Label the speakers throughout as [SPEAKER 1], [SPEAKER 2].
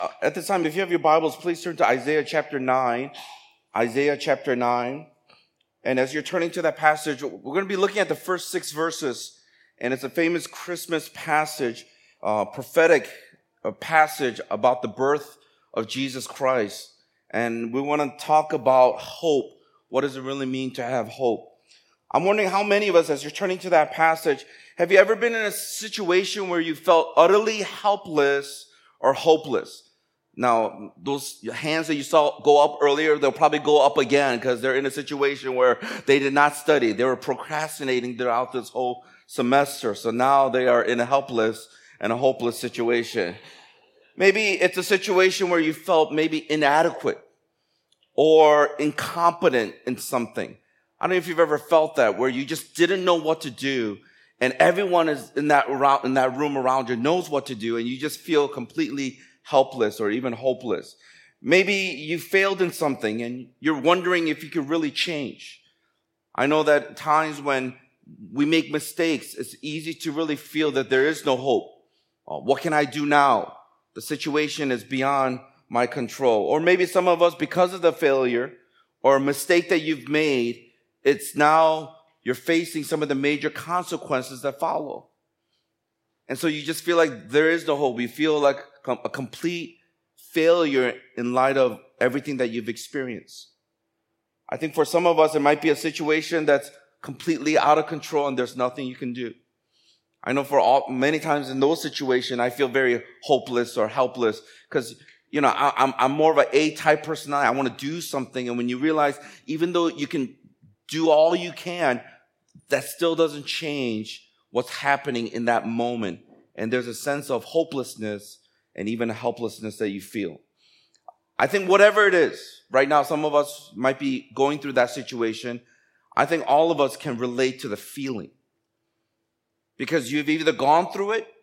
[SPEAKER 1] At this time, if you have your Bibles, please turn to Isaiah chapter 9. Isaiah chapter 9. And as you're turning to that passage, we're going to be looking at the first 6 verses. And it's a famous Christmas passage, prophetic passage about the birth of Jesus Christ. And we want to talk about hope. What does it really mean to have hope? I'm wondering how many of us, as you're turning to that passage, have you ever been in a situation where you felt utterly helpless or hopeless? Now, those hands that you saw go up earlier, they'll probably go up again because they're in a situation where they did not study. They were procrastinating throughout this whole semester. So now they are in a helpless and a hopeless situation. Maybe it's a situation where you felt maybe inadequate or incompetent in something. I don't know if you've ever felt that, where you just didn't know what to do, and everyone is in that room around you knows what to do, and you just feel completely helpless or even hopeless. Maybe you failed in something, and you're wondering if you could really change. I know that times when we make mistakes, it's easy to really feel that there is no hope. What can I do now? The situation is beyond my control. Or maybe some of us, because of the failure or a mistake that you've made, it's now you're facing some of the major consequences that follow. And so you just feel like there is no hope. You feel like a complete failure in light of everything that you've experienced. I think for some of us, it might be a situation that's completely out of control and there's nothing you can do. I know many times in those situations, I feel very hopeless or helpless because, I'm more of an A-type personality. I want to do something. And when you realize, even though you can do all you can, that still doesn't change what's happening in that moment. And there's a sense of hopelessness and even a helplessness that you feel. I think whatever it is, right now, some of us might be going through that situation. I think all of us can relate to the feeling. Because you've either gone through it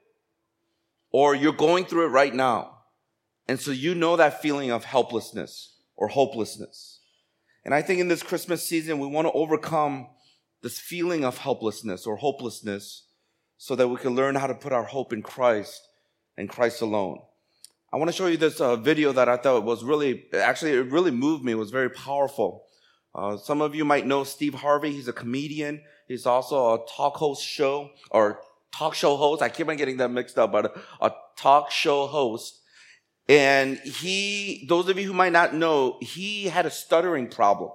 [SPEAKER 1] or you're going through it right now. And so you know that feeling of helplessness or hopelessness. And I think in this Christmas season, we want to overcome this feeling of helplessness or hopelessness so that we can learn how to put our hope in Christ and Christ alone. I want to show you this video that I thought was it really moved me. It was very powerful. Some of you might know Steve Harvey. He's a comedian. He's also a talk show host. I keep on getting that mixed up, but a talk show host. And those of you who might not know, he had a stuttering problem.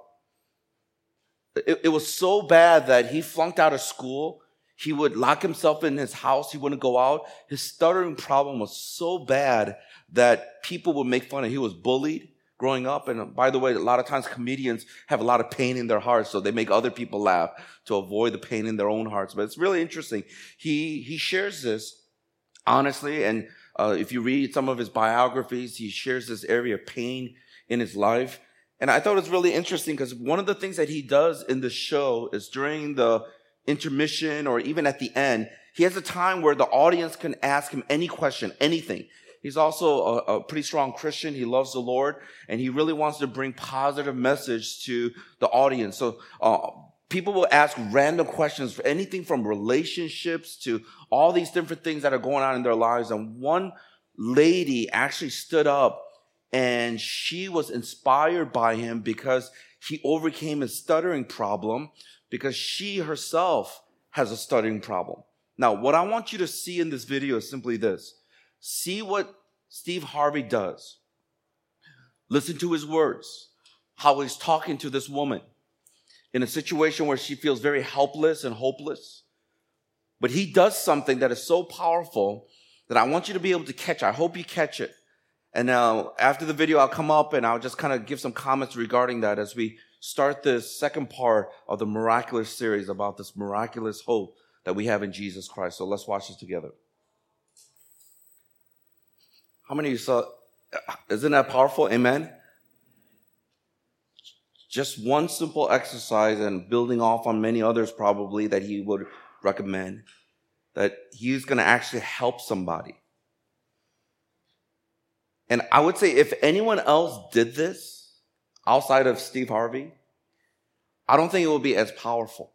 [SPEAKER 1] It was so bad that he flunked out of school. He would lock himself in his house. He wouldn't go out. His stuttering problem was so bad that people would make fun of him. He was bullied growing up. And by the way, a lot of times comedians have a lot of pain in their hearts, so they make other people laugh to avoid the pain in their own hearts. But it's really interesting. He shares this honestly, and if you read some of his biographies, he shares this area of pain in his life. And I thought it was really interesting because one of the things that he does in the show is during the intermission or even at the end, he has a time where the audience can ask him any question, anything. He's also a pretty strong Christian. He loves the Lord, and he really wants to bring positive message to the audience. So people will ask random questions for anything from relationships to all these different things that are going on in their lives. And one lady actually stood up, and she was inspired by him because he overcame his stuttering problem, because she herself has a stuttering problem. Now, what I want you to see in this video is simply this. See what Steve Harvey does. Listen to his words, how he's talking to this woman in a situation where she feels very helpless and hopeless. But he does something that is so powerful that I want you to be able to catch. I hope you catch it. And now after the video, I'll come up and I'll just kind of give some comments regarding that as we start this second part of the miraculous series about this miraculous hope that we have in Jesus Christ. So let's watch this together. How many of you saw? Isn't that powerful? Amen? Just one simple exercise and building off on many others probably that he would recommend, that he's going to actually help somebody. And I would say if anyone else did this outside of Steve Harvey, I don't think it would be as powerful.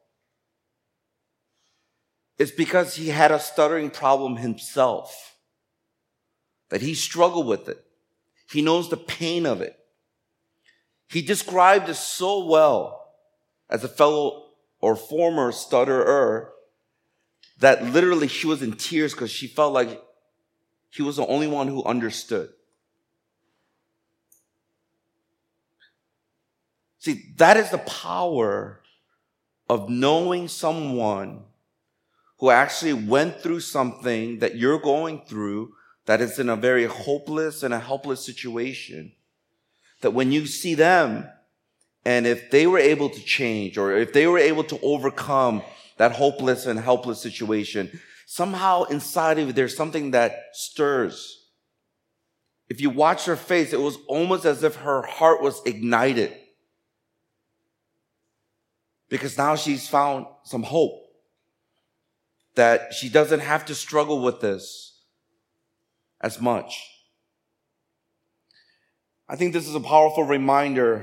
[SPEAKER 1] It's because he had a stuttering problem himself, that he struggled with it. He knows the pain of it. He described it so well as a fellow or former stutterer that literally she was in tears because she felt like he was the only one who understood. See, that is the power of knowing someone who actually went through something that you're going through that is in a very hopeless and a helpless situation. That when you see them, and if they were able to change, or if they were able to overcome that hopeless and helpless situation, somehow inside of you, there's something that stirs. If you watch her face, it was almost as if her heart was ignited. Because now she's found some hope. That she doesn't have to struggle with this as much. I think this is a powerful reminder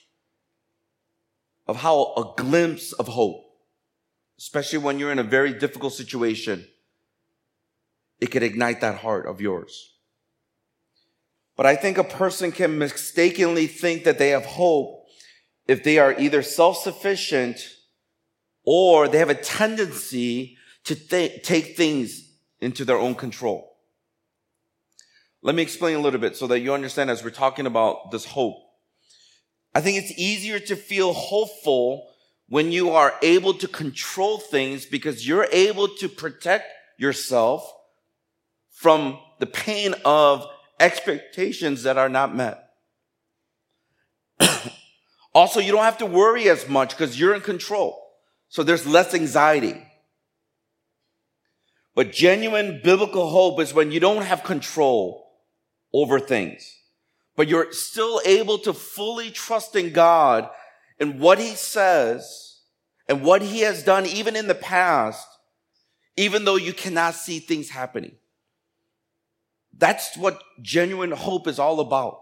[SPEAKER 1] of how a glimpse of hope, especially when you're in a very difficult situation, it could ignite that heart of yours. But I think a person can mistakenly think that they have hope if they are either self-sufficient or they have a tendency to take things into their own control. Let me explain a little bit so that you understand as we're talking about this hope. I think it's easier to feel hopeful when you are able to control things because you're able to protect yourself from the pain of expectations that are not met. Also, you don't have to worry as much because you're in control. So there's less anxiety. But genuine biblical hope is when you don't have control over things, but you're still able to fully trust in God and what He says and what He has done even in the past, even though you cannot see things happening. That's what genuine hope is all about.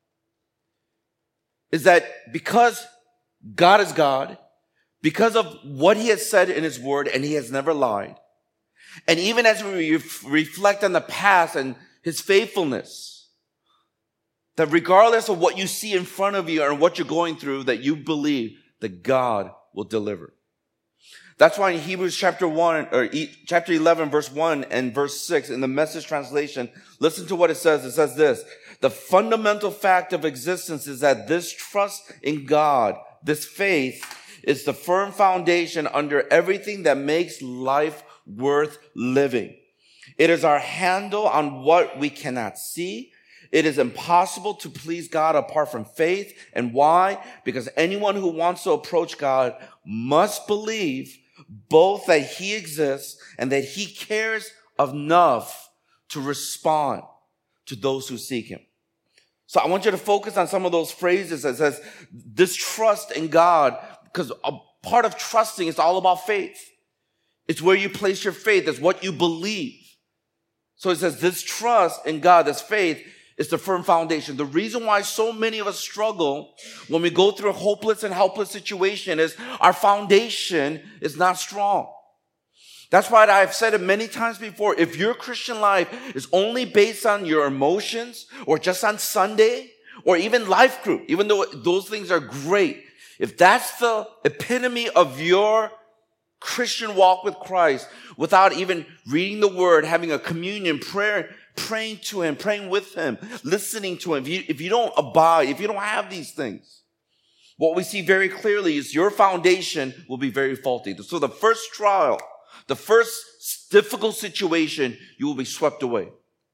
[SPEAKER 1] Is that because God is God, because of what He has said in His word, and He has never lied, and even as we reflect on the past and His faithfulness, that regardless of what you see in front of you and what you're going through, that you believe that God will deliver. That's why in Hebrews chapter 11, verse 1 and verse 6 in the Message translation, listen to what it says. It says this: the fundamental fact of existence is that this trust in God, this faith, is the firm foundation under everything that makes life worth living. It is our handle on what we cannot see. It is impossible to please God apart from faith. And why? Because anyone who wants to approach God must believe both that He exists and that He cares enough to respond to those who seek Him. So I want you to focus on some of those phrases that says this trust in God, because a part of trusting is all about faith. It's where you place your faith. It's what you believe. So it says this trust in God, this faith, is the firm foundation. The reason why so many of us struggle when we go through a hopeless and helpless situation is our foundation is not strong. That's why I've said it many times before. If your Christian life is only based on your emotions or just on Sunday or even life group, even though those things are great, if that's the epitome of your Christian walk with Christ, without even reading the Word, having a communion, prayer, praying to Him, praying with Him, listening to Him, if you don't abide, if you don't have these things, what we see very clearly is your foundation will be very faulty. So the first trial, the first difficult situation, you will be swept away.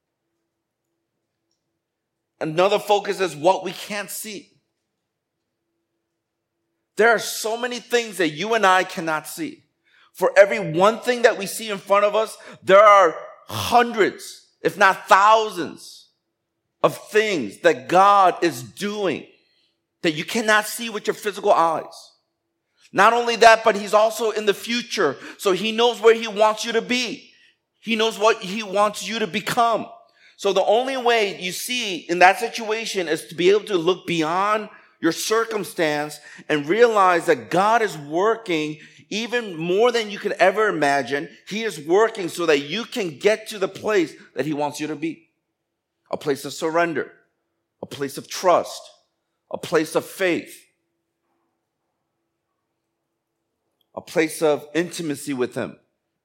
[SPEAKER 1] Another focus is what we can't see. There are so many things that you and I cannot see. For every one thing that we see in front of us, there are hundreds, if not thousands, of things that God is doing that you cannot see with your physical eyes. Not only that, but He's also in the future. So He knows where He wants you to be. He knows what He wants you to become. So the only way you see in that situation is to be able to look beyond your circumstance and realize that God is working even more than you could ever imagine. He is working so that you can get to the place that He wants you to be. A place of surrender. a place of trust, a place of faith, a place of intimacy with him.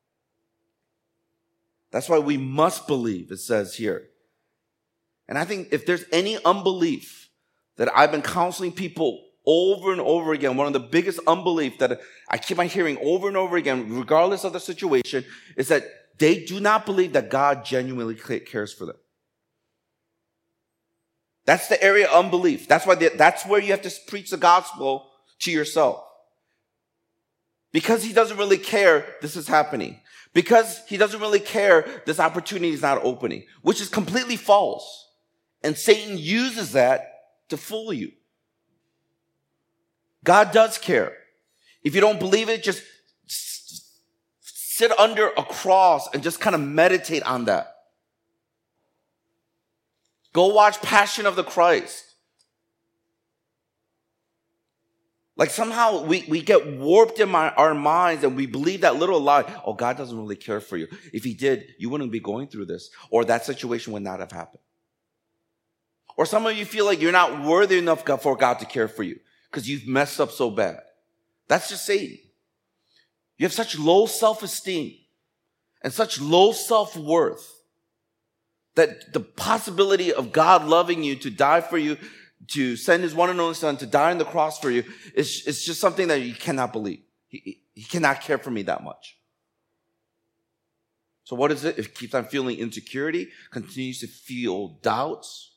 [SPEAKER 1] That's why we must believe, it says here. And I think if there's any unbelief that I've been counseling people over and over again, one of the biggest unbelief that I keep on hearing over and over again, regardless of the situation, is that they do not believe that God genuinely cares for them. That's the area of unbelief. That's where you have to preach the gospel to yourself. Because he doesn't really care, this is happening. Because he doesn't really care, this opportunity is not opening, which is completely false. And Satan uses that to fool you. God does care. If you don't believe it, just sit under a cross and just kind of meditate on that. Go watch Passion of the Christ. Like somehow we get warped in our minds and we believe that little lie. Oh, God doesn't really care for you. If he did, you wouldn't be going through this. Or that situation would not have happened. Or some of you feel like you're not worthy enough for God to care for you because you've messed up so bad. That's just Satan. You have such low self-esteem and such low self-worth that the possibility of God loving you, to die for you, to send his one and only son to die on the cross for you, it's just something that you cannot believe. He cannot care for me that much. So what is it? It keeps on feeling insecurity, continues to feel doubts.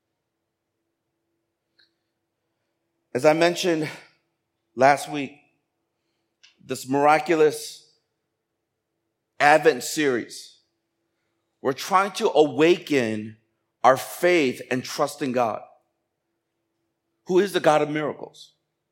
[SPEAKER 1] As I mentioned last week, this miraculous Advent series, we're trying to awaken our faith and trust in God, who is the God of miracles.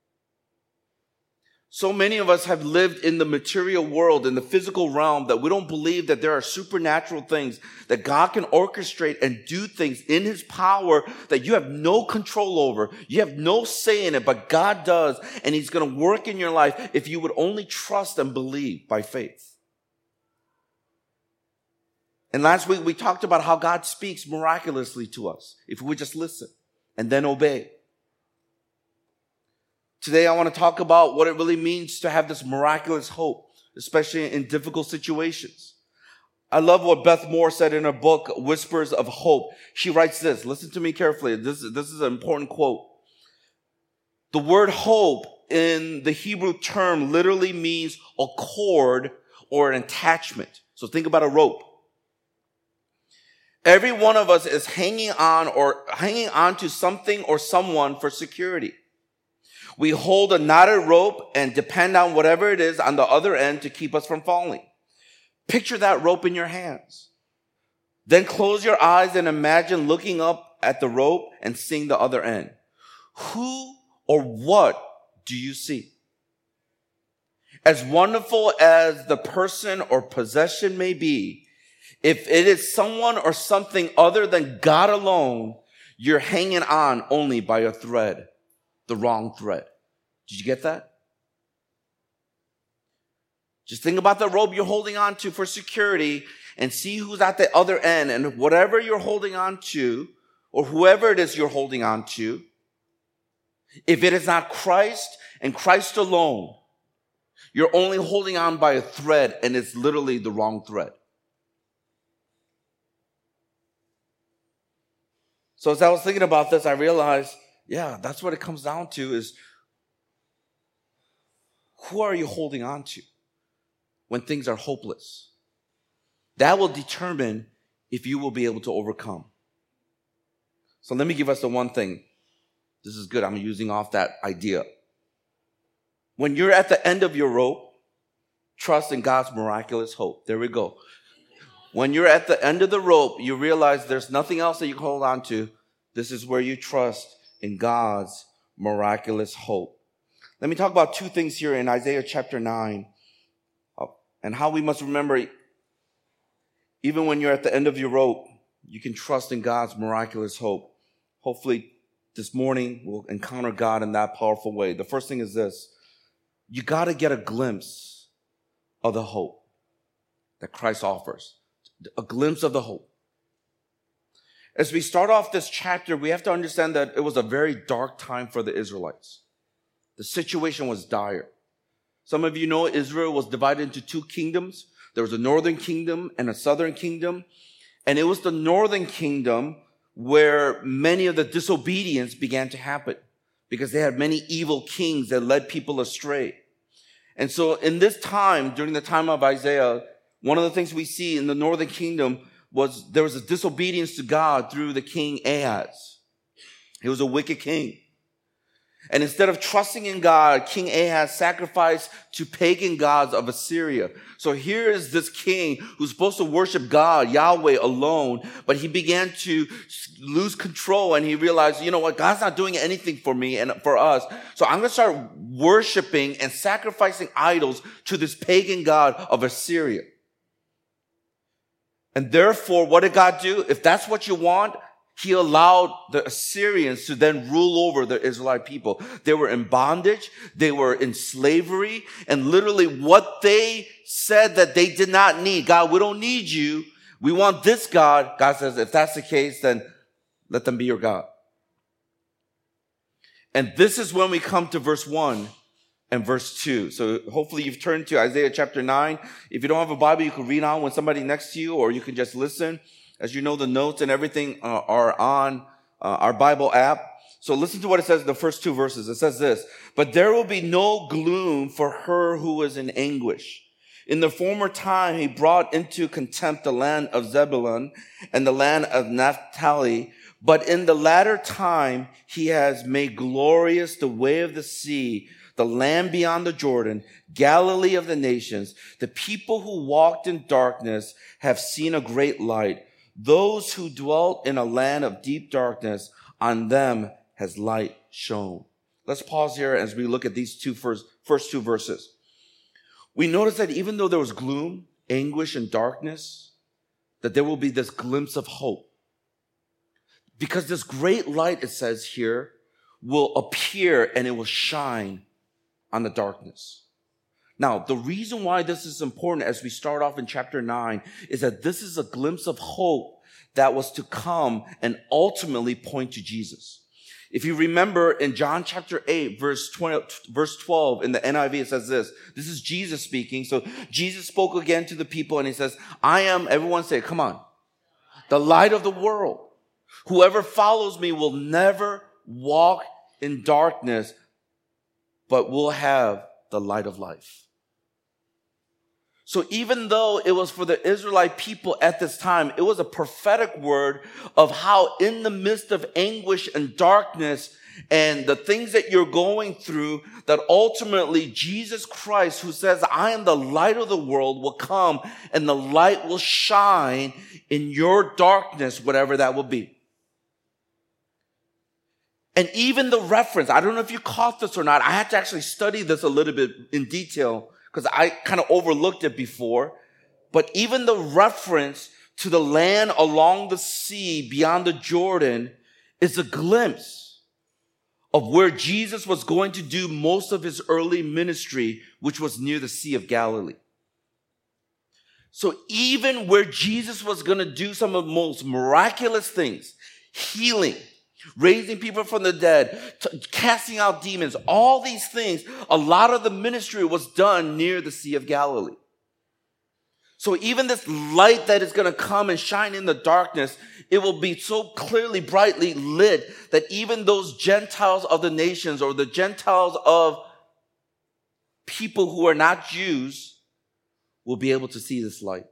[SPEAKER 1] So many of us have lived in the material world, in the physical realm, that we don't believe that there are supernatural things, that God can orchestrate and do things in his power that you have no control over. You have no say in it, but God does, and he's going to work in your life if you would only trust and believe by faith. And last week we talked about how God speaks miraculously to us if we would just listen and then obey. Today, I want to talk about what it really means to have this miraculous hope, especially in difficult situations. I love what Beth Moore said in her book, Whispers of Hope. She writes this. Listen to me carefully. This is an important quote. The word hope in the Hebrew term literally means a cord or an attachment. So think about a rope. Every one of us is hanging on to something or someone for security. We hold a knotted rope and depend on whatever it is on the other end to keep us from falling. Picture that rope in your hands. Then close your eyes and imagine looking up at the rope and seeing the other end. Who or what do you see? As wonderful as the person or possession may be, if it is someone or something other than God alone, you're hanging on only by a thread. The wrong thread. Did you get that? Just think about the rope you're holding on to for security and see who's at the other end. And whatever you're holding on to, or whoever it is you're holding on to, if it is not Christ and Christ alone, you're only holding on by a thread, and it's literally the wrong thread. So as I was thinking about this, I realized, yeah, that's what it comes down to is, who are you holding on to when things are hopeless? That will determine if you will be able to overcome. So let me give us the one thing. This is good. I'm using off that idea. When you're at the end of your rope, trust in God's miraculous hope. There we go. When you're at the end of the rope, you realize there's nothing else that you can hold on to. This is where you trust in God's miraculous hope. Let me talk about two things here in Isaiah chapter 9 and how we must remember, even when you're at the end of your rope, you can trust in God's miraculous hope. Hopefully this morning we'll encounter God in that powerful way. The first thing is this. You got to get a glimpse of the hope that Christ offers. A glimpse of the hope. As we start off this chapter, we have to understand that it was a very dark time for the Israelites. The situation was dire. Some of you know Israel was divided into two kingdoms. There was a northern kingdom and a southern kingdom. And it was the northern kingdom where many of the disobedience began to happen because they had many evil kings that led people astray. And so in this time, during the time of Isaiah, one of the things we see in the northern kingdom was there was a disobedience to God through the king Ahaz. He was a wicked king. And instead of trusting in God, King Ahaz sacrificed to pagan gods of Assyria. So here is this king who's supposed to worship God, Yahweh alone, but he began to lose control and he realized, you know what, God's not doing anything for me and for us. So I'm going to start worshiping and sacrificing idols to this pagan god of Assyria. And therefore, what did God do? If that's what you want, he allowed the Assyrians to then rule over the Israelite people. They were in bondage. They were in slavery. And literally what they said that they did not need. God, we don't need you. We want this God. God says, if that's the case, then let them be your God. And this is when we come to verse 1 and verse 2. So hopefully you've turned to Isaiah chapter 9. If you don't have a Bible, you can read on with somebody next to you, or you can just listen. As you know, the notes and everything are on our Bible app. So listen to what it says in the first two verses. It says this, but there will be no gloom for her who is in anguish. In the former time, he brought into contempt the land of Zebulun and the land of Naphtali. But in the latter time, he has made glorious the way of the sea, the land beyond the Jordan, Galilee of the nations. The people who walked in darkness have seen a great light. Those who dwelt in a land of deep darkness, on them has light shone. Let's pause here as we look at these first two verses. We notice that even though there was gloom, anguish, and darkness, that there will be this glimpse of hope. Because this great light, it says here, will appear and it will shine on the darkness. Now, the reason why this is important as we start off in chapter 9 is that this is a glimpse of hope that was to come and ultimately point to Jesus. If you remember in John chapter 8, verse 12 in the NIV, it says this. This is Jesus speaking. So Jesus spoke again to the people and he says, I am, everyone say, come on, the light of the world. Whoever follows me will never walk in darkness, but will have the light of life. So even though it was for the Israelite people at this time, it was a prophetic word of how in the midst of anguish and darkness and the things that you're going through, that ultimately Jesus Christ, who says, I am the light of the world, will come and the light will shine in your darkness, whatever that will be. And even the reference, I don't know if you caught this or not. I had to actually study this a little bit in detail because I kind of overlooked it before. But even the reference to the land along the sea beyond the Jordan is a glimpse of where Jesus was going to do most of his early ministry, which was near the Sea of Galilee. So even where Jesus was going to do some of the most miraculous things, healing, raising people from the dead, casting out demons, all these things, a lot of the ministry was done near the Sea of Galilee. So even this light that is going to come and shine in the darkness, it will be so clearly, brightly lit that even those Gentiles of the nations or the Gentiles of people who are not Jews will be able to see this light.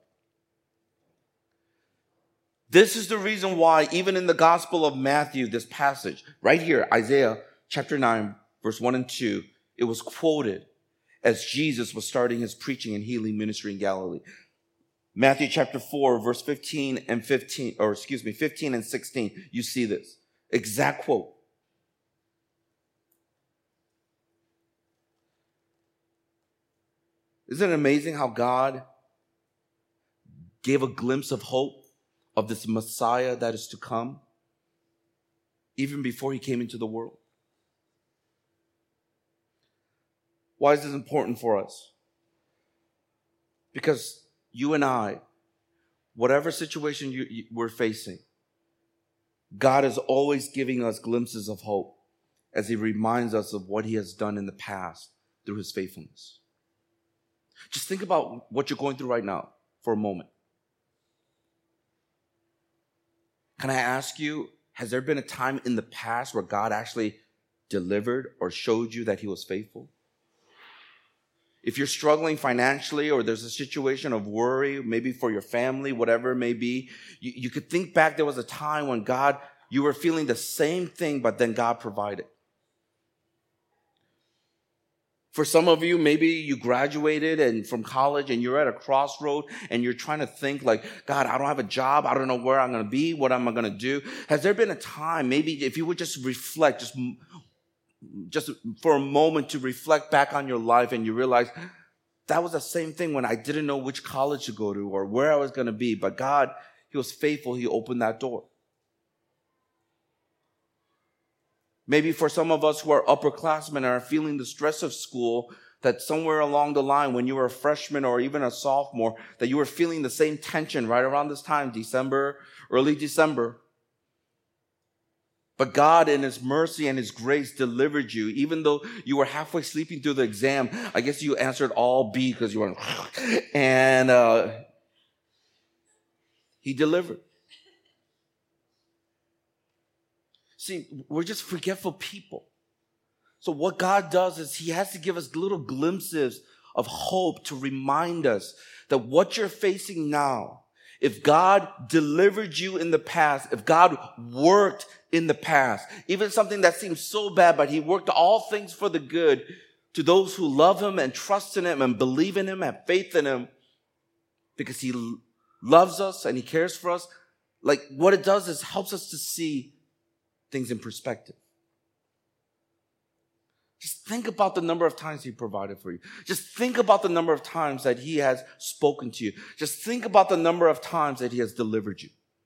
[SPEAKER 1] This is the reason why even in the Gospel of Matthew, this passage right here, Isaiah chapter 9, verse 1 and 2, it was quoted as Jesus was starting his preaching and healing ministry in Galilee. Matthew chapter 4, verse 15 and 16, you see this exact quote. Isn't it amazing how God gave a glimpse of hope of this Messiah that is to come, even before he came into the world? Why is this important for us? Because you and I, whatever situation we're facing, God is always giving us glimpses of hope as he reminds us of what he has done in the past through his faithfulness. Just think about what you're going through right now for a moment. Can I ask you, has there been a time in the past where God actually delivered or showed you that he was faithful? If you're struggling financially or there's a situation of worry, maybe for your family, whatever it may be, you could think back there was a time when you were feeling the same thing, but then God provided. For some of you, maybe you graduated and from college and you're at a crossroad and you're trying to think like, God, I don't have a job. I don't know where I'm going to be. What am I going to do? Has there been a time, maybe if you would just reflect, just for a moment to reflect back on your life and you realize that was the same thing when I didn't know which college to go to or where I was going to be. But God, he was faithful. He opened that door. Maybe for some of us who are upperclassmen and are feeling the stress of school, that somewhere along the line when you were a freshman or even a sophomore, that you were feeling the same tension right around this time, early December. But God in his mercy and his grace delivered you. Even though you were halfway sleeping through the exam, I guess you answered all B because you were, and he delivered. See, we're just forgetful people. So what God does is he has to give us little glimpses of hope to remind us that what you're facing now, if God delivered you in the past, if God worked in the past, even something that seems so bad, but he worked all things for the good to those who love him and trust in him and believe in him, have faith in him, because he loves us and he cares for us. Like what it does is helps us to see things in perspective. Just think about the number of times he provided for you. Just think about the number of times that he has spoken to you. Just think about the number of times that he has delivered you.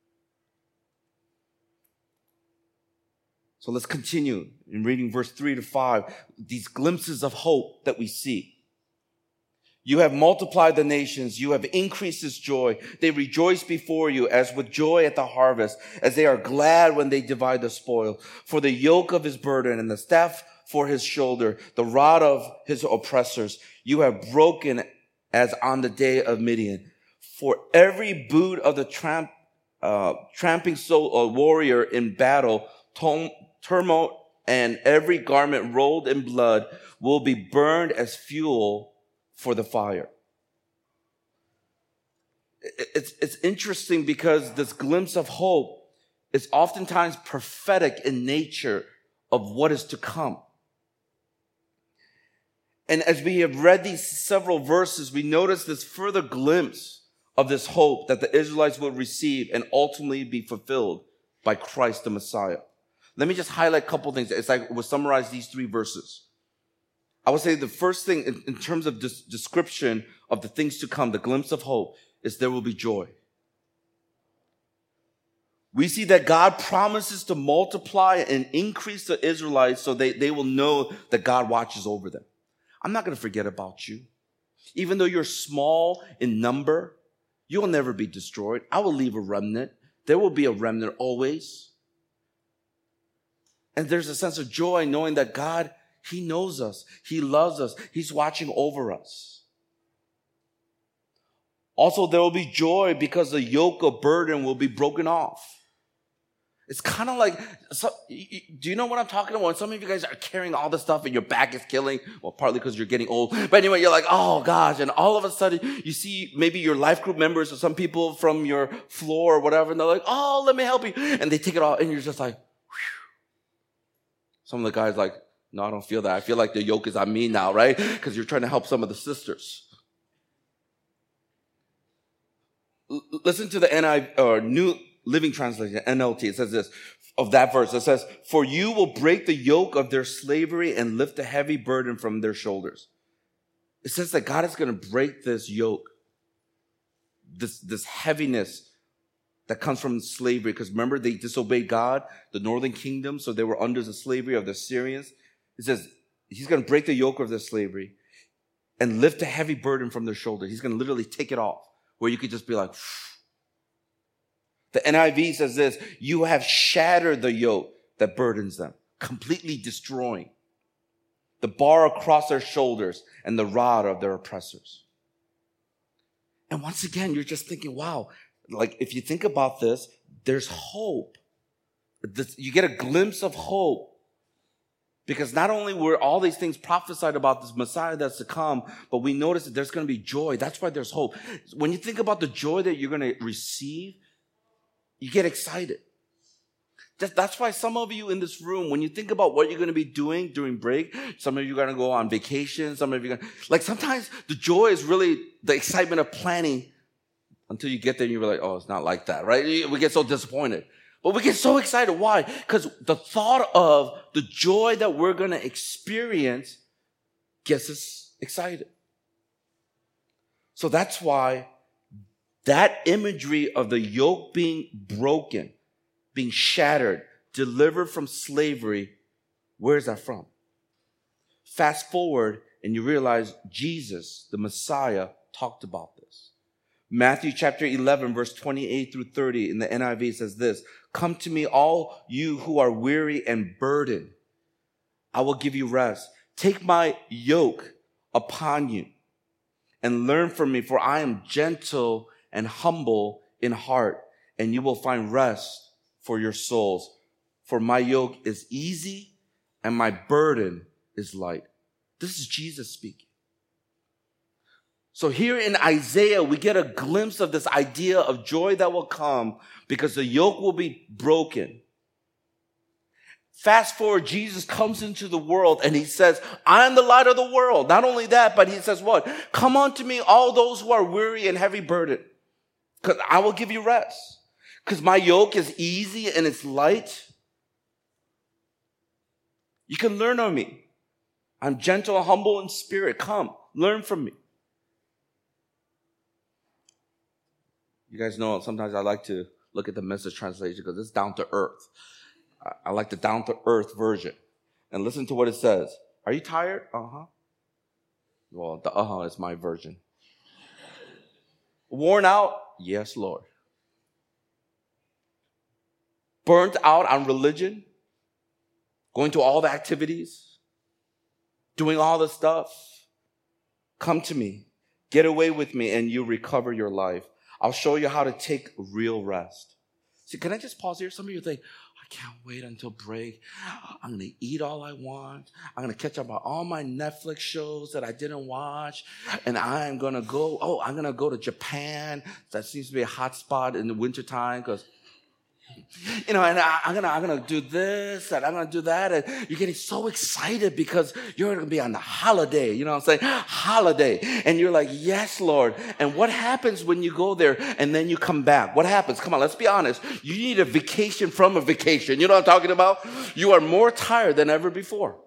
[SPEAKER 1] So let's continue in reading verse 3-5, these glimpses of hope that we see. You have multiplied the nations. You have increased his joy. They rejoice before you as with joy at the harvest, as they are glad when they divide the spoil. For the yoke of his burden and the staff for his shoulder, the rod of his oppressors, you have broken as on the day of Midian. For every boot of the tramping warrior in battle, tumult, and every garment rolled in blood will be burned as fuel for the fire. It's interesting because this glimpse of hope is oftentimes prophetic in nature of what is to come. And as we have read these several verses, we notice this further glimpse of this hope that the Israelites will receive and ultimately be fulfilled by Christ the Messiah. Let me just highlight a couple things as I will summarize these 3 verses. I would say the first thing in terms of this description of the things to come, the glimpse of hope, is there will be joy. We see that God promises to multiply and increase the Israelites so they will know that God watches over them. I'm not going to forget about you. Even though you're small in number, you'll never be destroyed. I will leave a remnant. There will be a remnant always. And there's a sense of joy knowing that God, he knows us. He loves us. He's watching over us. Also, there will be joy because the yoke of burden will be broken off. It's kind of like, do you know what I'm talking about? When some of you guys are carrying all this stuff and your back is killing, well, partly because you're getting old. But anyway, you're like, oh gosh. And all of a sudden you see maybe your life group members or some people from your floor or whatever. And they're like, oh, let me help you. And they take it all. And you're just like, whew. Some of the guys like, no, I don't feel that. I feel like the yoke is on me now, right? Because you're trying to help some of the sisters. Listen to the NIV or New Living Translation, NLT. It says this of that verse. It says, for you will break the yoke of their slavery and lift the heavy burden from their shoulders. It says that God is going to break this yoke, this heaviness that comes from slavery. Because remember, they disobeyed God, the northern kingdom, so they were under the slavery of the Assyrians. It says he's going to break the yoke of their slavery and lift a heavy burden from their shoulders. He's going to literally take it off, where you could just be like, phew. The NIV says this, you have shattered the yoke that burdens them, completely destroying the bar across their shoulders and the rod of their oppressors. And once again, you're just thinking, wow, like if you think about this, there's hope. You get a glimpse of hope. Because not only were all these things prophesied about this Messiah that's to come, but we notice that there's going to be joy. That's why there's hope. When you think about the joy that you're going to receive, you get excited. That's why some of you in this room, when you think about what you're going to be doing during break, some of you are going to go on vacation, some of you are going to, like sometimes the joy is really the excitement of planning until you get there and you're like, oh, it's not like that, right? We get so disappointed. But we get so excited. Why? Because the thought of the joy that we're going to experience gets us excited. So that's why that imagery of the yoke being broken, being shattered, delivered from slavery, where is that from? Fast forward and you realize Jesus, the Messiah, talked about this. Matthew chapter 11, verse 28 through 30 in the NIV says this, come to me, all you who are weary and burdened. I will give you rest. Take my yoke upon you and learn from me, for I am gentle and humble in heart, and you will find rest for your souls. For my yoke is easy and my burden is light. This is Jesus speaking. So here in Isaiah, we get a glimpse of this idea of joy that will come because the yoke will be broken. Fast forward, Jesus comes into the world and he says, I am the light of the world. Not only that, but he says what? Come unto me, all those who are weary and heavy burdened, because I will give you rest. Because my yoke is easy and it's light. You can learn on me. I'm gentle and humble in spirit. Come, learn from me. You guys know sometimes I like to look at the Message translation because it's down to earth. I like the down to earth version. And listen to what it says. Are you tired? Uh-huh. Well, the uh-huh is my version. Worn out? Yes, Lord. Burnt out on religion? Going to all the activities? Doing all the stuff? Come to me. Get away with me and you recover your life. I'll show you how to take real rest. See, can I just pause here? Some of you think, I can't wait until break. I'm going to eat all I want. I'm going to catch up on all my Netflix shows that I didn't watch. And I'm going to go to Japan. That seems to be a hot spot in the wintertime because, and I'm gonna do this and I'm gonna do that, and you're getting so excited because you're gonna be on the holiday. You know what I'm saying? Holiday, and you're like, yes, Lord. And what happens when you go there and then you come back? What happens? Come on, let's be honest. You need a vacation from a vacation. You know what I'm talking about? You are more tired than ever before.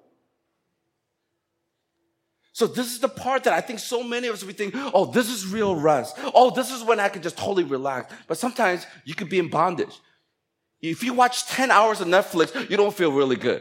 [SPEAKER 1] So this is the part that I think so many of us, we think, oh, this is real rest. Oh, this is when I can just totally relax. But sometimes you could be in bondage. If you watch 10 hours of Netflix, you don't feel really good.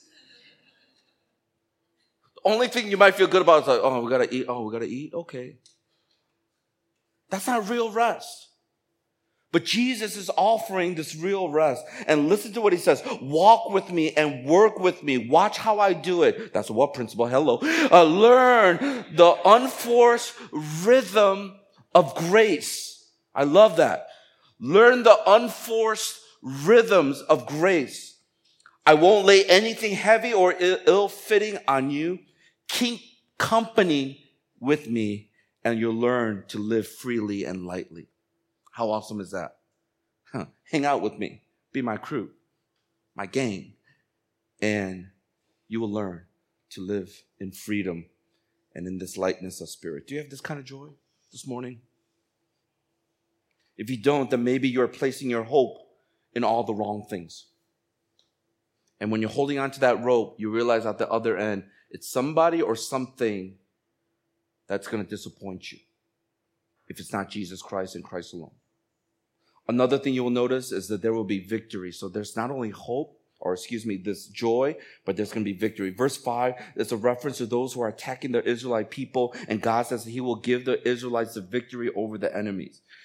[SPEAKER 1] The only thing you might feel good about is like, oh, we gotta eat. Oh, we gotta eat? Okay. That's not real rest. But Jesus is offering this real rest. And listen to what he says. Walk with me and work with me. Watch how I do it. That's what principle. Hello. Learn the unforced rhythm of grace. I love that. Learn the unforced rhythms of grace. I won't lay anything heavy or ill-fitting on you. Keep company with me and you'll learn to live freely and lightly. How awesome is that? Hang out with me. Be my crew, my gang, and you will learn to live in freedom and in this lightness of spirit. Do you have this kind of joy this morning? If you don't, then maybe you're placing your hope in all the wrong things. And when you're holding on to that rope, you realize at the other end, it's somebody or something that's going to disappoint you if it's not Jesus Christ and Christ alone. Another thing you will notice is that there will be victory. So there's not only hope, this joy, but there's going to be victory. Verse 5 is a reference to those who are attacking the Israelite people, and God says that he will give the Israelites the victory over the enemies.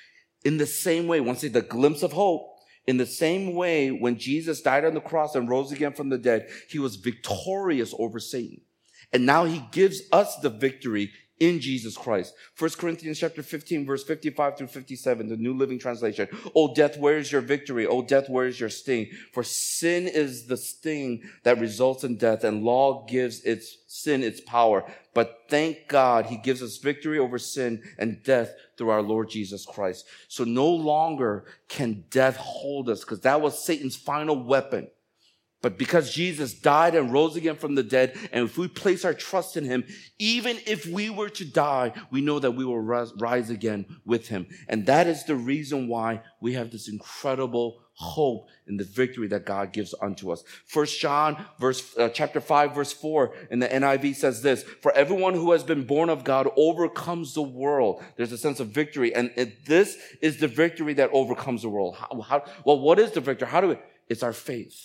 [SPEAKER 1] In the same way, once again, the glimpse of hope, in the same way, when Jesus died on the cross and rose again from the dead, he was victorious over Satan. And now he gives us the victory in Jesus Christ. 1 Corinthians chapter 15, verse 55 through 57, the New Living Translation. O death, where is your victory? O death, where is your sting? For sin is the sting that results in death, and law gives sin its power. But thank God he gives us victory over sin and death through our Lord Jesus Christ. So no longer can death hold us, because that was Satan's final weapon. But because Jesus died and rose again from the dead, and if we place our trust in him, even if we were to die, we know that we will rise again with him. And that is the reason why we have this incredible hope in the victory that God gives unto us. 1 John chapter 5, verse 4 in the NIV says this: for everyone who has been born of God overcomes the world. There's a sense of victory. And this is the victory that overcomes the world. Well, what is the victory? It's our faith.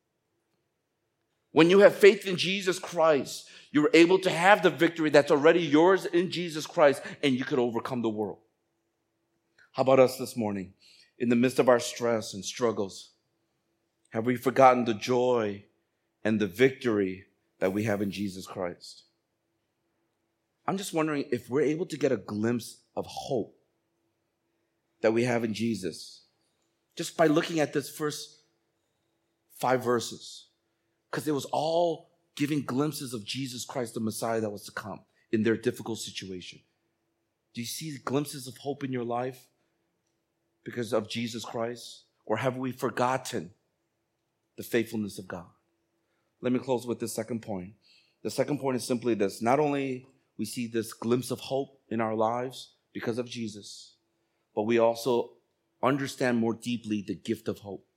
[SPEAKER 1] When you have faith in Jesus Christ, you're able to have the victory that's already yours in Jesus Christ, and you could overcome the world. How about us this morning? In the midst of our stress and struggles, have we forgotten the joy and the victory that we have in Jesus Christ? I'm just wondering if we're able to get a glimpse of hope that we have in Jesus, just by looking at this first 5 verses. Because it was all giving glimpses of Jesus Christ, the Messiah that was to come in their difficult situation. Do you see glimpses of hope in your life because of Jesus Christ? Or have we forgotten the faithfulness of God? Let me close with this second point. The second point is simply this: not only we see this glimpse of hope in our lives because of Jesus, but we also understand more deeply the gift of hope.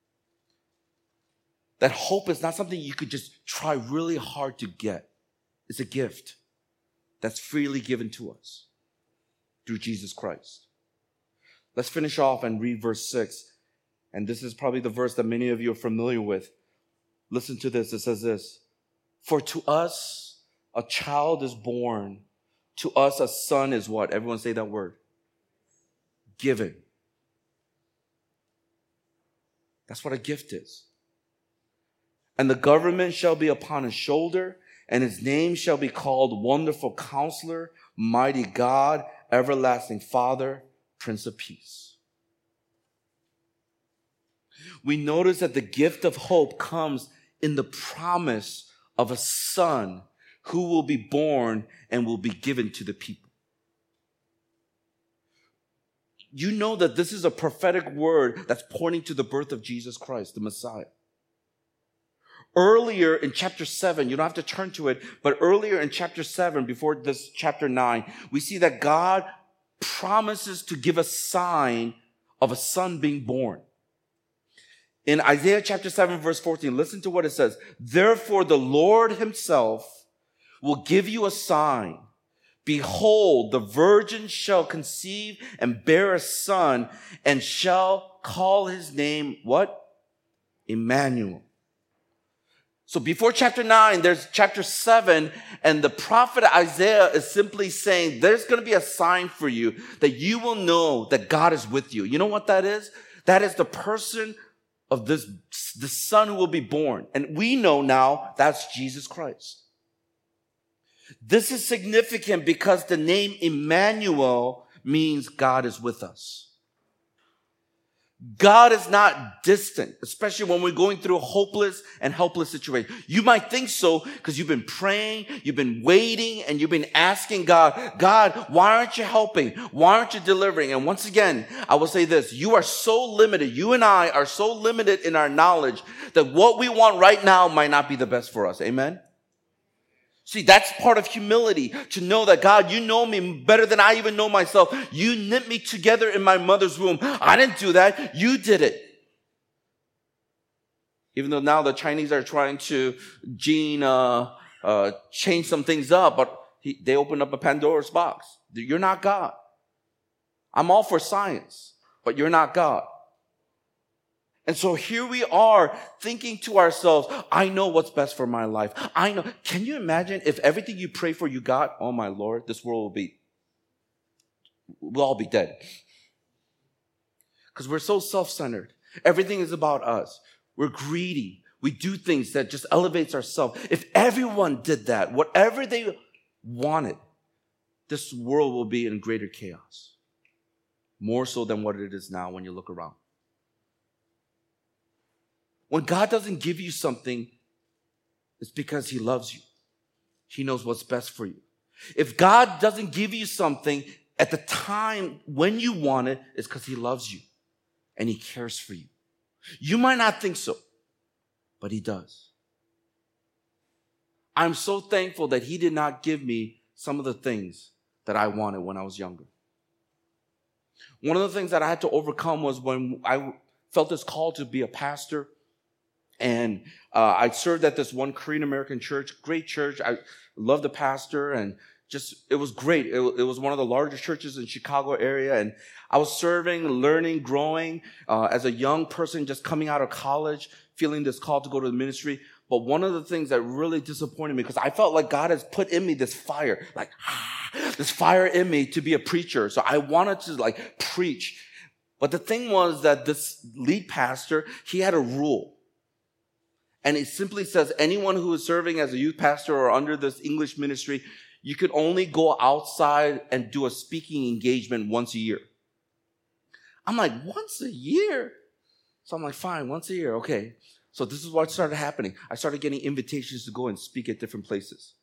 [SPEAKER 1] That hope is not something you could just try really hard to get. It's a gift that's freely given to us through Jesus Christ. Let's finish off and read verse 6. And this is probably the verse that many of you are familiar with. Listen to this. It says this: for to us a child is born. To us a son is what? Everyone say that word. Given. That's what a gift is. And the government shall be upon his shoulder, and his name shall be called Wonderful Counselor, Mighty God, Everlasting Father, Prince of Peace. We notice that the gift of hope comes in the promise of a son who will be born and will be given to the people. You know that this is a prophetic word that's pointing to the birth of Jesus Christ, the Messiah. Earlier in chapter 7, you don't have to turn to it, but earlier in chapter 7, before this chapter 9, we see that God promises to give a sign of a son being born. In Isaiah chapter 7, verse 14, listen to what it says. Therefore, the Lord himself will give you a sign. Behold, the virgin shall conceive and bear a son, and shall call his name, what? Emmanuel. So before chapter 9, there's chapter 7, and the prophet Isaiah is simply saying, there's going to be a sign for you that you will know that God is with you. You know what that is? That is the person of the son who will be born. And we know now that's Jesus Christ. This is significant because the name Emmanuel means God is with us. God is not distant, especially when we're going through a hopeless and helpless situation. You might think so because you've been praying, you've been waiting, and you've been asking God, God, why aren't you helping? Why aren't you delivering? And once again, I will say this: you are so limited. You and I are so limited in our knowledge that what we want right now might not be the best for us. Amen? See, that's part of humility, to know that, God, you know me better than I even know myself. You knit me together in my mother's womb. I didn't do that. You did it. Even though now the Chinese are trying to change some things up, but they opened up a Pandora's box. You're not God. I'm all for science, but you're not God. And so here we are thinking to ourselves, I know what's best for my life. I know. Can you imagine if everything you pray for you got? Oh my Lord, this world we'll all be dead. because we're so self-centered. Everything is about us. We're greedy. We do things that just elevates ourselves. If everyone did that, whatever they wanted, this world will be in greater chaos. More so than what it is now when you look around. When God doesn't give you something, it's because he loves you. He knows what's best for you. If God doesn't give you something at the time when you want it, it's because he loves you and he cares for you. You might not think so, but he does. I'm so thankful that he did not give me some of the things that I wanted when I was younger. One of the things that I had to overcome was when I felt this call to be a pastor. And I served at this one Korean American church, great church. I loved the pastor and it was great. It was one of the largest churches in Chicago area. And I was serving, learning, growing as a young person just coming out of college, feeling this call to go to the ministry. But one of the things that really disappointed me, because I felt like God has put in me this fire, this fire in me to be a preacher. So I wanted to preach. But the thing was that this lead pastor, he had a rule. And it simply says anyone who is serving as a youth pastor or under this English ministry, you could only go outside and do a speaking engagement once a year. I'm like, once a year? So I'm like, fine, once a year, okay. So this is what started happening. I started getting invitations to go and speak at different places.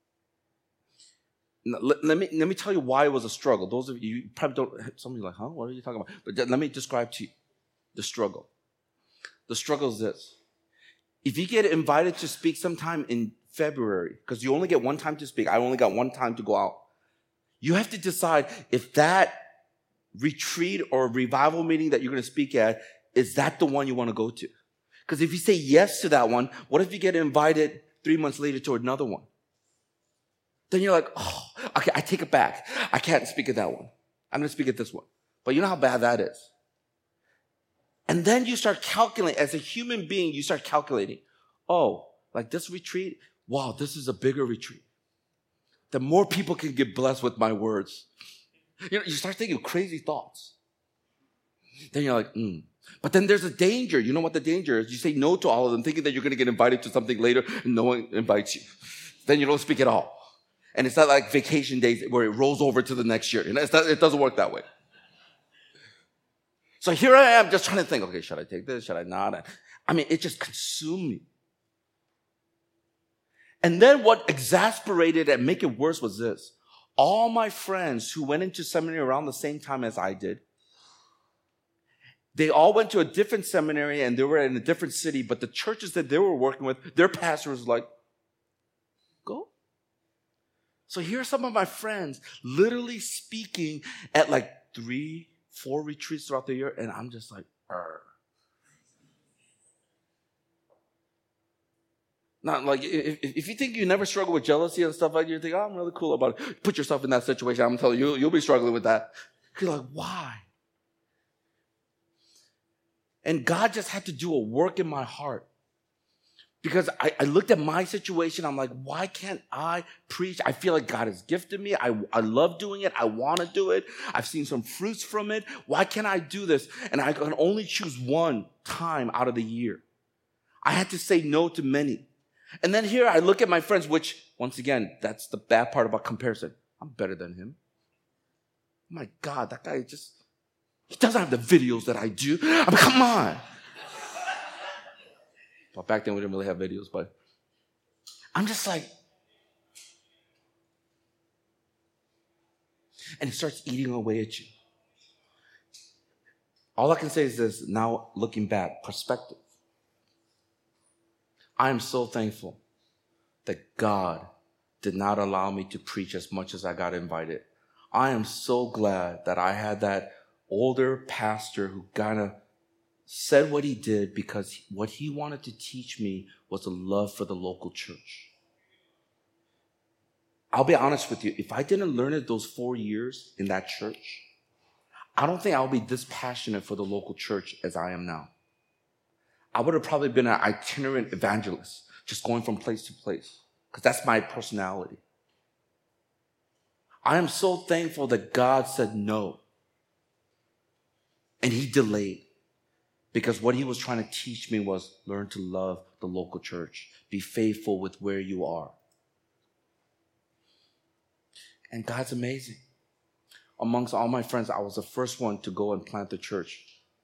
[SPEAKER 1] Now, let me tell you why it was a struggle. Those of you probably don't, some of you are like, huh, what are you talking about? But let me describe to you the struggle. The struggle is this. If you get invited to speak sometime in February, because you only get one time to speak, I only got one time to go out. You have to decide if that retreat or revival meeting that you're going to speak at, is that the one you want to go to? Because if you say yes to that one, what if you get invited 3 months later to another one? Then you're like, oh, okay, I take it back. I can't speak at that one. I'm going to speak at this one. But you know how bad that is. And then you start calculating, as a human being, you start calculating, oh, like this retreat, wow, this is a bigger retreat. The more people can get blessed with my words. You start thinking crazy thoughts. Then you're like, But then there's a danger. You know what the danger is? You say no to all of them, thinking that you're going to get invited to something later, and no one invites you. Then you don't speak at all. And it's not like vacation days where it rolls over to the next year. It doesn't work that way. So here I am just trying to think, okay, should I take this? Should I not? I mean, it just consumed me. And then what exasperated and make it worse was this. All my friends who went into seminary around the same time as I did, they all went to a different seminary and they were in a different city, but the churches that they were working with, their pastor was like, go. So here are some of my friends literally speaking at 3-4 retreats throughout the year, and I'm just like, Arr. Not like, if you think you never struggle with jealousy and stuff like that, you think, oh, I'm really cool about it. Put yourself in that situation. I'm telling you, you'll be struggling with that. You're like, why? And God just had to do a work in my heart. Because I looked at my situation, I'm like, why can't I preach? I feel like God has gifted me. I love doing it. I want to do it. I've seen some fruits from it. Why can't I do this? And I can only choose one time out of the year. I had to say no to many. And then here I look at my friends, which, once again, that's the bad part about comparison. I'm better than him. Oh my God, that guy he doesn't have the videos that I do. I mean, come on. Well, back then we didn't really have videos, but I'm just like, and it starts eating away at you. All I can say is this, now looking back, perspective. I am so thankful that God did not allow me to preach as much as I got invited. I am so glad that I had that older pastor who kind of said what he did because what he wanted to teach me was a love for the local church. I'll be honest with you, if I didn't learn it those 4 years in that church, I don't think I'll be this passionate for the local church as I am now. I would have probably been an itinerant evangelist, just going from place to place, because that's my personality. I am so thankful that God said no. And he delayed because what he was trying to teach me was learn to love the local church. Be faithful with where you are. And God's amazing. Amongst all my friends, I was the first one to go and plant the church.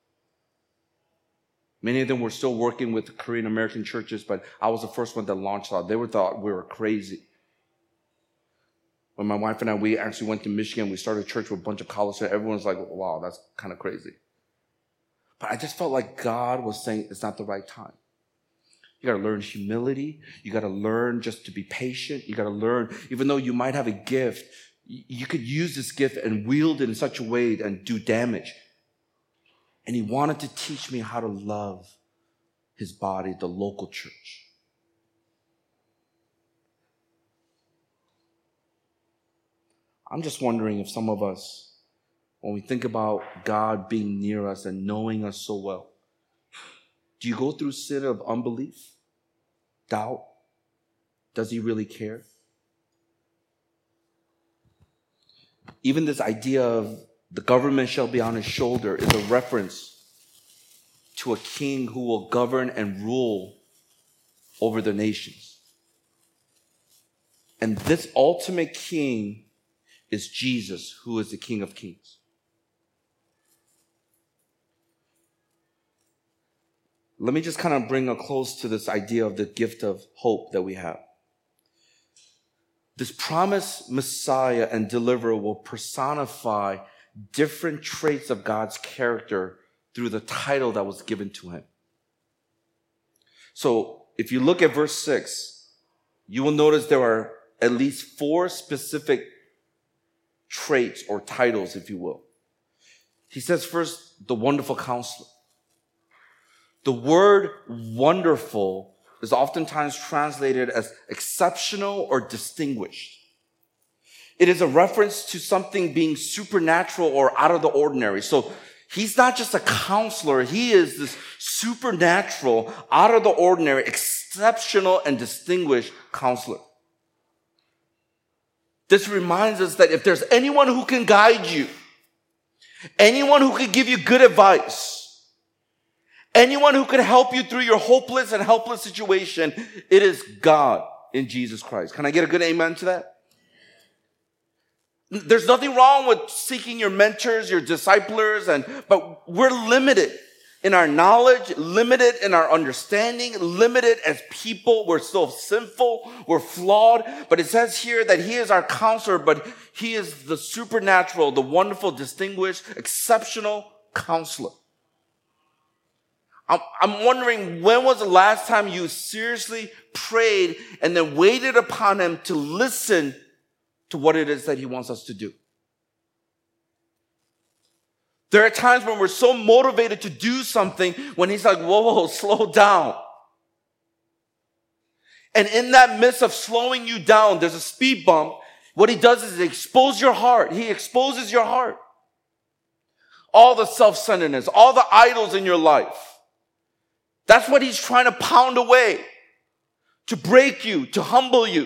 [SPEAKER 1] Many of them were still working with Korean American churches, but I was the first one that launched out. They thought we were crazy. When my wife and I, we actually went to Michigan, we started a church with a bunch of college students. Everyone's like, wow, that's kind of crazy. But I just felt like God was saying it's not the right time. You got to learn humility. You got to learn just to be patient. You got to learn, even though you might have a gift, you could use this gift and wield it in such a way and do damage. And he wanted to teach me how to love his body, the local church. I'm just wondering if some of us, when we think about God being near us and knowing us so well, do you go through sin of unbelief, doubt? Does he really care? Even this idea of the government shall be on his shoulder is a reference to a king who will govern and rule over the nations. And this ultimate king is Jesus, who is the King of Kings. Let me just kind of bring a close to this idea of the gift of hope that we have. This promised Messiah and deliverer will personify different traits of God's character through the title that was given to him. So if you look at verse 6, you will notice there are at least 4 specific traits or titles, if you will. He says first, the wonderful counselor. The word wonderful is oftentimes translated as exceptional or distinguished. It is a reference to something being supernatural or out of the ordinary. So he's not just a counselor. He is this supernatural, out of the ordinary, exceptional, and distinguished counselor. This reminds us that if there's anyone who can guide you, anyone who can give you good advice, anyone who can help you through your hopeless and helpless situation, it is God in Jesus Christ. Can I get a good amen to that? There's nothing wrong with seeking your mentors, your disciplers, but we're limited in our knowledge, limited in our understanding, limited as people. We're still sinful, we're flawed, but it says here that he is our counselor, but he is the supernatural, the wonderful, distinguished, exceptional counselor. I'm wondering, when was the last time you seriously prayed and then waited upon him to listen to what it is that he wants us to do? There are times when we're so motivated to do something when he's like, whoa, slow down. And in that midst of slowing you down, there's a speed bump. What he does is expose your heart. He exposes your heart. All the self-centeredness, all the idols in your life. That's what he's trying to pound away, to break you, to humble you.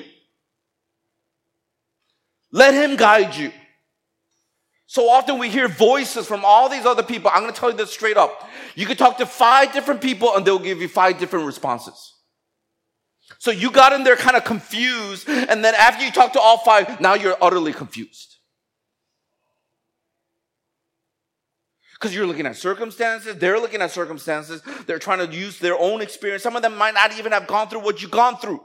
[SPEAKER 1] Let him guide you. So often we hear voices from all these other people. I'm going to tell you this straight up. You can talk to 5 different people and they'll give you 5 different responses. So you got in there kind of confused, and then after you talk to all 5, now you're utterly confused. Because you're looking at circumstances, they're looking at circumstances, they're trying to use their own experience. Some of them might not even have gone through what you've gone through.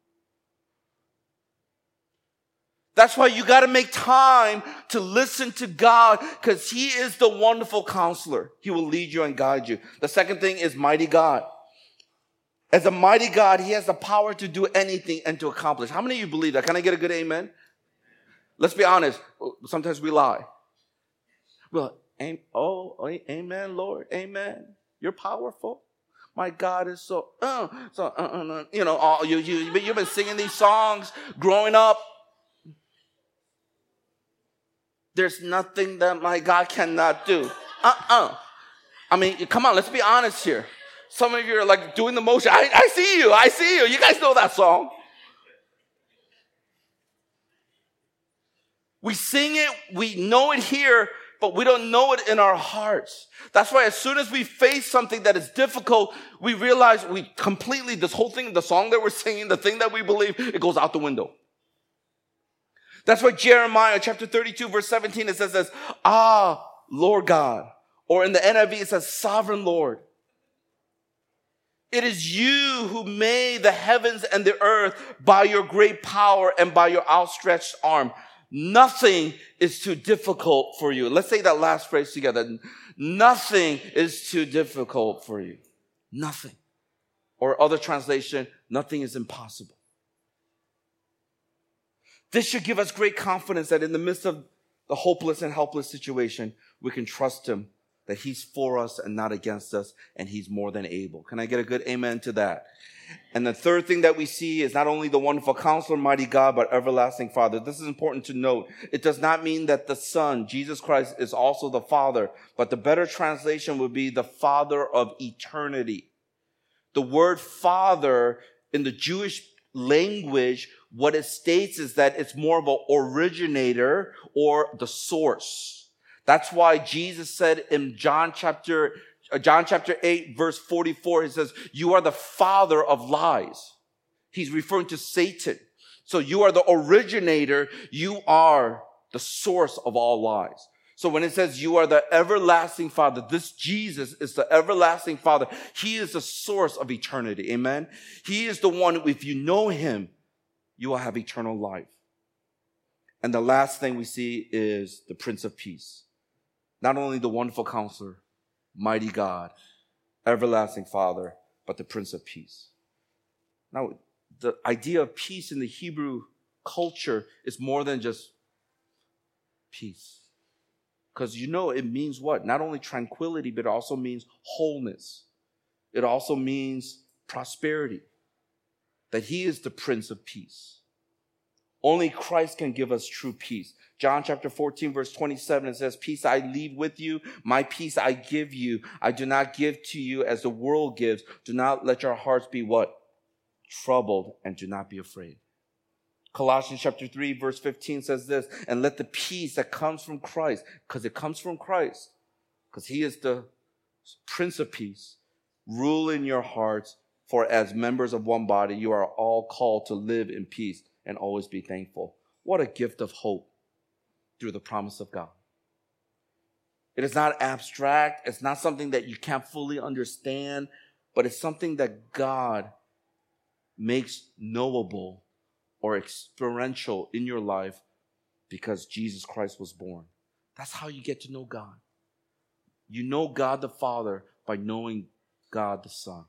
[SPEAKER 1] That's why you got to make time to listen to God, because he is the wonderful counselor. He will lead you and guide you. The second thing is mighty God. As a mighty God, he has the power to do anything and to accomplish. How many of you believe that? Can I get a good amen? Let's be honest. Sometimes we lie. Well, amen, Lord. Amen. You're powerful. My God is you've been singing these songs growing up. There's nothing that my God cannot do. I mean, come on, let's be honest here. Some of you are like doing the motion. I see you. I see you. You guys know that song. We sing it. We know it here. but we don't know it in our hearts. That's why as soon as we face something that is difficult, we realize this whole thing, the song that we're singing, the thing that we believe, it goes out the window. That's why Jeremiah chapter 32 verse 17, it says this, Lord God. Or in the NIV, it says, Sovereign Lord. It is you who made the heavens and the earth by your great power and by your outstretched arm. Nothing is too difficult for you. Let's say that last phrase together. Nothing is too difficult for you. Nothing. Or other translation, nothing is impossible. This should give us great confidence that in the midst of the hopeless and helpless situation, we can trust him, that he's for us and not against us, and he's more than able. Can I get a good amen to that? And the third thing that we see is not only the wonderful counselor, mighty God, but everlasting Father. This is important to note. It does not mean that the Son, Jesus Christ, is also the Father, but the better translation would be the Father of eternity. The word Father in the Jewish language, what it states is that it's more of an originator or the source. That's why Jesus said in John chapter 8, verse 44, he says, you are the father of lies. He's referring to Satan. So you are the originator. You are the source of all lies. So when it says you are the everlasting Father, this Jesus is the everlasting Father. He is the source of eternity. Amen. He is the one, if you know him, you will have eternal life. And the last thing we see is the Prince of Peace. Not only the wonderful counselor, mighty God, everlasting Father, but the Prince of Peace. Now, the idea of peace in the Hebrew culture is more than just peace. Because it means what? Not only tranquility, but it also means wholeness. It also means prosperity. That he is the Prince of Peace. Only Christ can give us true peace. John chapter 14, verse 27, it says, peace I leave with you, my peace I give you. I do not give to you as the world gives. Do not let your hearts be what? Troubled, and do not be afraid. Colossians chapter 3, verse 15 says this, and let the peace that comes from Christ, because it comes from Christ, because he is the Prince of Peace, rule in your hearts, for as members of one body, you are all called to live in peace and always be thankful. What a gift of hope through the promise of God. It is not abstract. It's not something that you can't fully understand, but it's something that God makes knowable or experiential in your life because Jesus Christ was born. That's how you get to know God. You know God the Father by knowing God the Son.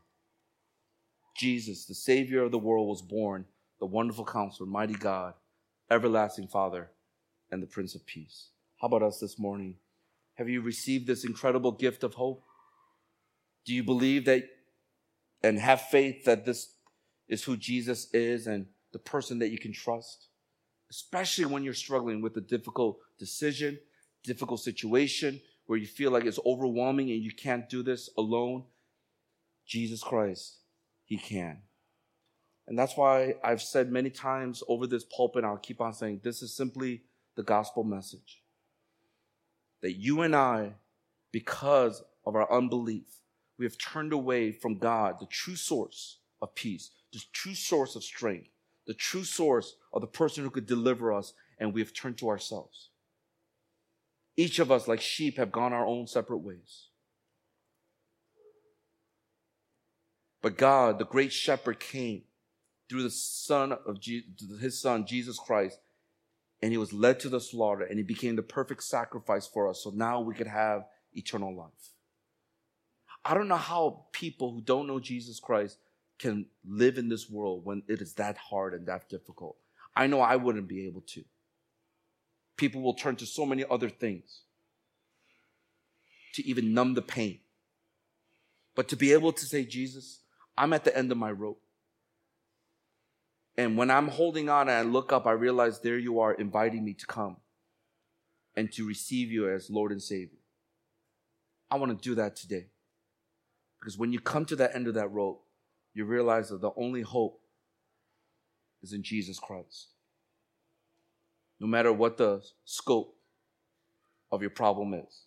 [SPEAKER 1] Jesus, the Savior of the world, was born, the wonderful counselor, mighty God, everlasting Father, and the Prince of Peace. How about us this morning? Have you received this incredible gift of hope? Do you believe that and have faith that this is who Jesus is and the person that you can trust? Especially when you're struggling with a difficult decision, difficult situation where you feel like it's overwhelming and you can't do this alone. Jesus Christ, he can. And that's why I've said many times over this pulpit, I'll keep on saying, this is simply the gospel message. That you and I, because of our unbelief, we have turned away from God, the true source of peace, the true source of strength, the true source of the person who could deliver us, and we have turned to ourselves. Each of us, like sheep, have gone our own separate ways. But God, the great shepherd, came through his son, Jesus Christ, and he was led to the slaughter, and he became the perfect sacrifice for us, so now we could have eternal life. I don't know how people who don't know Jesus Christ can live in this world when it is that hard and that difficult. I know I wouldn't be able to. People will turn to so many other things to even numb the pain. But to be able to say, Jesus, I'm at the end of my rope. And when I'm holding on and I look up, I realize there you are inviting me to come and to receive you as Lord and Savior. I want to do that today. Because when you come to that end of that rope, you realize that the only hope is in Jesus Christ. No matter what the scope, of your problem is.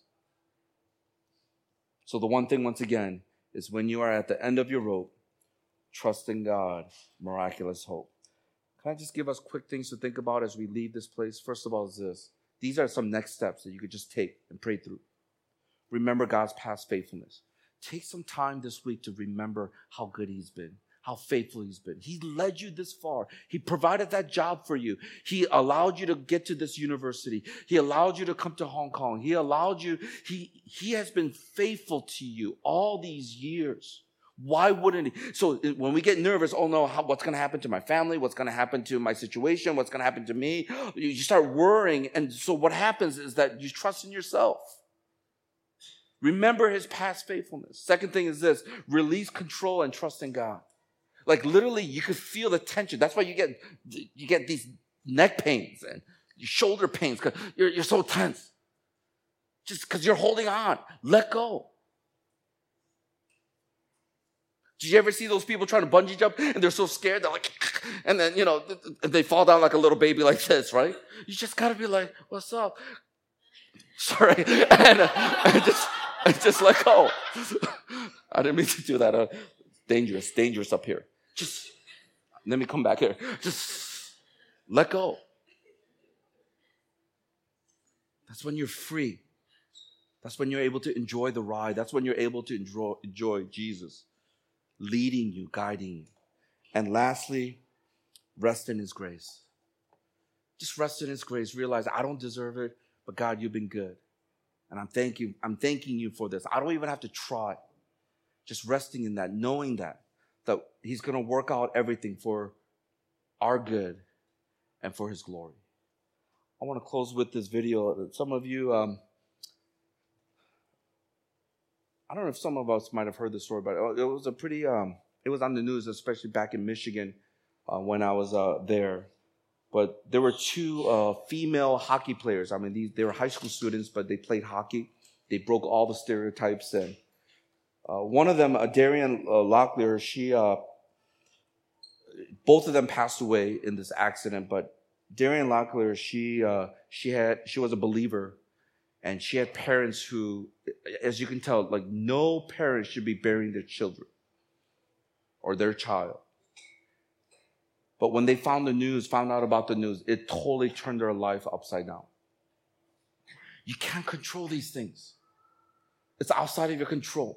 [SPEAKER 1] So the one thing, once again, is when you are at the end of your rope, trust in God, miraculous hope. Can I just give us quick things to think about as we leave this place? First of all is this. These are some next steps that you could just take and pray through. Remember God's past faithfulness. Take some time this week to remember how good he's been, how faithful he's been. He led you this far. He provided that job for you. He allowed you to get to this university. He allowed you to come to Hong Kong. He allowed you. He has been faithful to you all these years. Why wouldn't he? So when we get nervous, oh no, what's going to happen to my family? What's going to happen to my situation? What's going to happen to me? You start worrying. And so what happens is that you trust in yourself. Remember his past faithfulness. Second thing is this, release control and trust in God. Like literally you could feel the tension. That's why you get these neck pains and shoulder pains because you're so tense. Just because you're holding on. Let go. Did you ever see those people trying to bungee jump and they're so scared, they're like, and then, they fall down like a little baby like this, right? You just got to be like, what's up? Sorry. And just let go. I didn't mean to do that. Dangerous up here. Just, let me come back here. Just let go. That's when you're free. That's when you're able to enjoy the ride. That's when you're able to enjoy Jesus leading you, guiding you. And lastly, rest in his grace. Just rest in his grace. Realize I don't deserve it, but God, you've been good. And I'm thanking you for this. I don't even have to try. Just resting in that, knowing that he's going to work out everything for our good and for his glory. I want to close with this video. Some of you, I don't know if some of us might have heard this story, but it was it was on the news, especially back in Michigan when I was there. But there were two female hockey players. I mean, they were high school students, but they played hockey. They broke all the stereotypes. And one of them, Darian Locklear, both of them passed away in this accident. But Darian Locklear, she was a believer. And she had parents who, as you can tell, like no parent should be burying their children or their child. But when they found out about the news, it totally turned their life upside down. You can't control these things. It's outside of your control.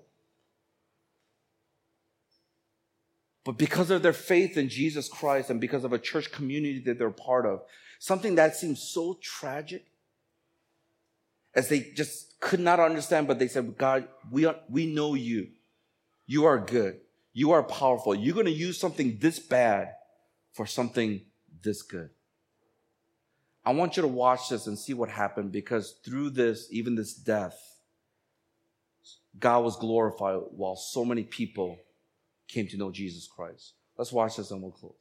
[SPEAKER 1] But because of their faith in Jesus Christ and because of a church community that they're part of, something that seems so tragic, as they just could not understand, but they said, God, we know you. You are good. You are powerful. You're going to use something this bad for something this good. I want you to watch this and see what happened, because through this, even this death, God was glorified while so many people came to know Jesus Christ. Let's watch this and we'll close.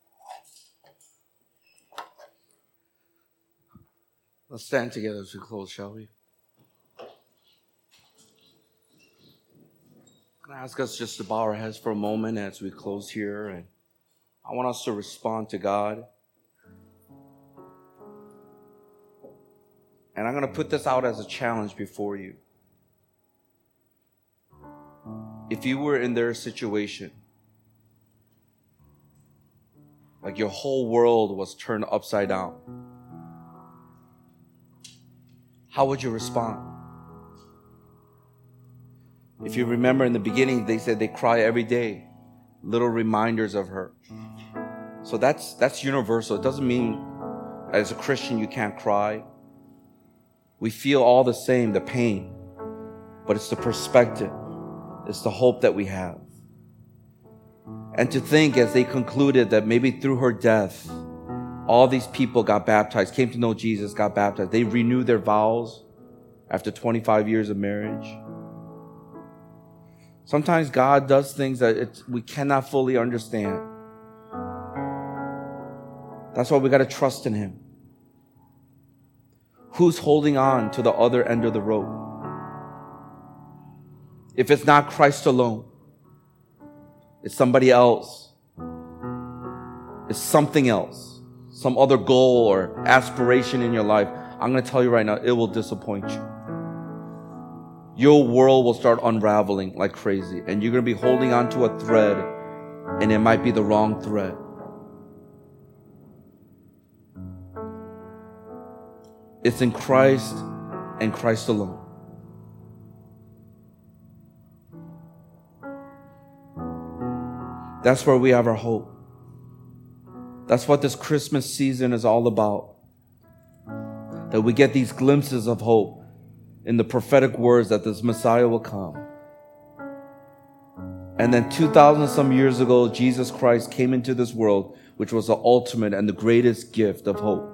[SPEAKER 1] Let's stand together as we close, shall we? Can I ask us just to bow our heads for a moment as we close here? And I want us to respond to God. And I'm going to put this out as a challenge before you. If you were in their situation, like your whole world was turned upside down, how would you respond? If you remember in the beginning, they said they cry every day. Little reminders of her. So that's universal. It doesn't mean as a Christian you can't cry. We feel all the same, the pain. But it's the perspective. It's the hope that we have. And to think, as they concluded, that maybe through her death, all these people got baptized, came to know Jesus, got baptized. They renewed their vows after 25 years of marriage. Sometimes God does things that we cannot fully understand. That's why we got to trust in him. Who's holding on to the other end of the rope? If it's not Christ alone, it's somebody else. It's something else. Some other goal or aspiration in your life. I'm going to tell you right now, it will disappoint you. Your world will start unraveling like crazy, and you're going to be holding on to a thread, and it might be the wrong thread. It's in Christ and Christ alone. That's where we have our hope. That's what this Christmas season is all about. That we get these glimpses of hope in the prophetic words that this Messiah will come. And then 2,000 some years ago, Jesus Christ came into this world, which was the ultimate and the greatest gift of hope.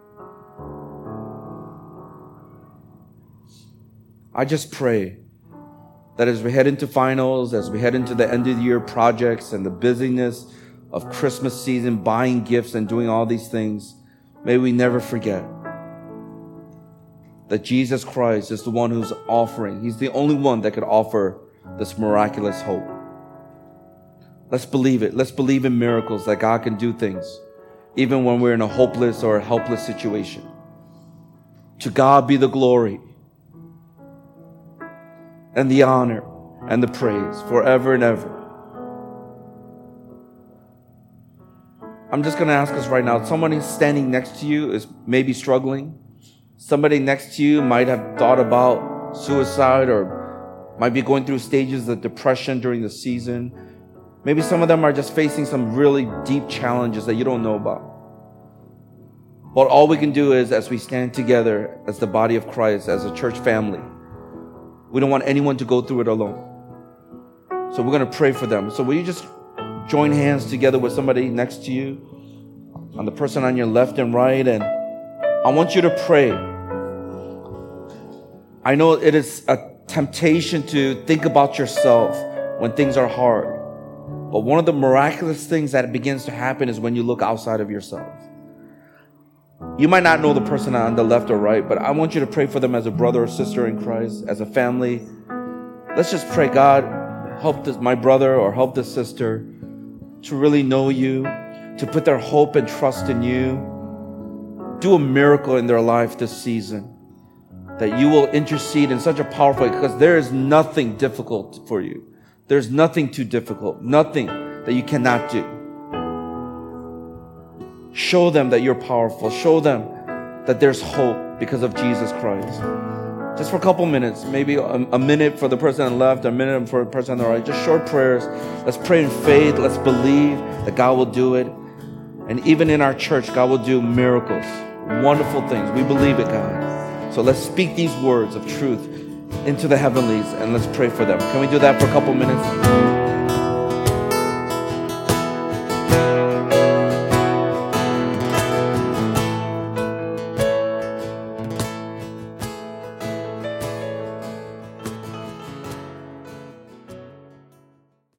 [SPEAKER 1] I just pray that as we head into finals, as we head into the end of the year projects and the busyness of Christmas season, buying gifts and doing all these things, may we never forget that Jesus Christ is the one who's offering. He's the only one that could offer this miraculous hope. Let's believe it. Let's believe in miracles, that God can do things, even when we're in a hopeless or a helpless situation. To God be the glory and the honor and the praise forever and ever. I'm just going to ask us right now, somebody standing next to you is maybe struggling. Somebody next to you might have thought about suicide or might be going through stages of depression during the season. Maybe some of them are just facing some really deep challenges that you don't know about. But all we can do is, as we stand together as the body of Christ, as a church family, we don't want anyone to go through it alone. So we're going to pray for them. So will you just join hands together with somebody next to you, on the person on your left and right, and I want you to pray. I know it is a temptation to think about yourself when things are hard. But one of the miraculous things that begins to happen is when you look outside of yourself. You might not know the person on the left or right, but I want you to pray for them as a brother or sister in Christ, as a family. Let's just pray, God, help my brother or help this sister to really know you, to put their hope and trust in you. Do a miracle in their life this season, that you will intercede in such a powerful way, because there is nothing difficult for you. There's nothing too difficult, nothing that you cannot do. Show them that you're powerful. Show them that there's hope because of Jesus Christ. Just for a couple minutes, maybe a minute for the person on the left, a minute for the person on the right. Just short prayers. Let's pray in faith. Let's believe that God will do it. And even in our church, God will do miracles, wonderful things. We believe it, God. So let's speak these words of truth into the heavenlies and let's pray for them. Can we do that for a couple minutes?